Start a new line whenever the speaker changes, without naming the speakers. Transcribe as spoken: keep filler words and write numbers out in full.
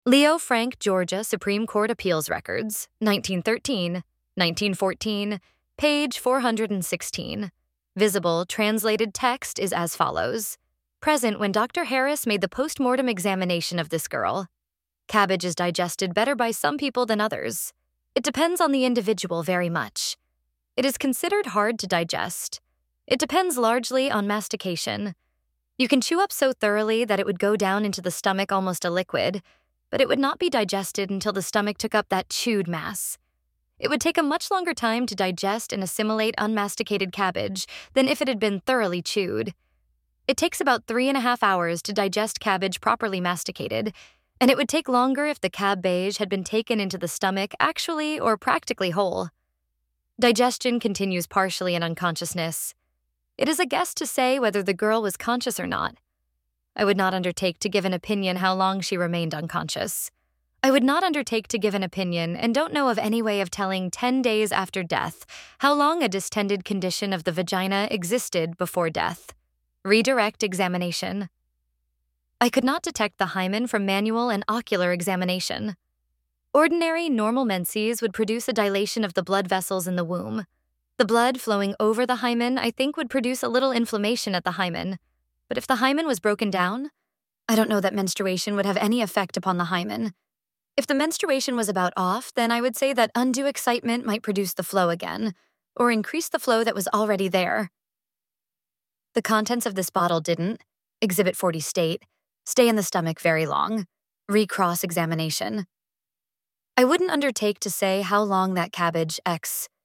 Leo Frank, Georgia Supreme Court Appeals Records, nineteen thirteen, nineteen fourteen, page four hundred sixteen. Visible translated text is as follows. Present when Doctor Harris made the post-mortem examination of this girl. Cabbage is digested better by some people than others. It depends on the individual very much. It is considered hard to digest. It depends largely on mastication. You can chew up so thoroughly that it would go down into the stomach almost a liquid, but it would not be digested until the stomach took up that chewed mass. It would take a much longer time to digest and assimilate unmasticated cabbage than if it had been thoroughly chewed. It takes about three and a half hours to digest cabbage properly masticated, and it would take longer if the cabbage had been taken into the stomach actually or practically whole. Digestion continues partially in unconsciousness. It is a guess to say whether the girl was conscious or not. I would not undertake to give an opinion how long she remained unconscious. I would not undertake to give an opinion and don't know of any way of telling ten days after death how long a distended condition of the vagina existed before death. Redirect examination. I could not detect the hymen from manual and ocular examination. Ordinary, normal menses would produce a dilation of the blood vessels in the womb. The blood flowing over the hymen, I think, would produce a little inflammation at the hymen. But if the hymen was broken down, I don't know that menstruation would have any effect upon the hymen. If the menstruation was about off, then I would say that undue excitement might produce the flow again, or increase the flow that was already there. The contents of this bottle didn't, Exhibit forty state, stay in the stomach very long. Recross examination. I wouldn't undertake to say how long that cabbage X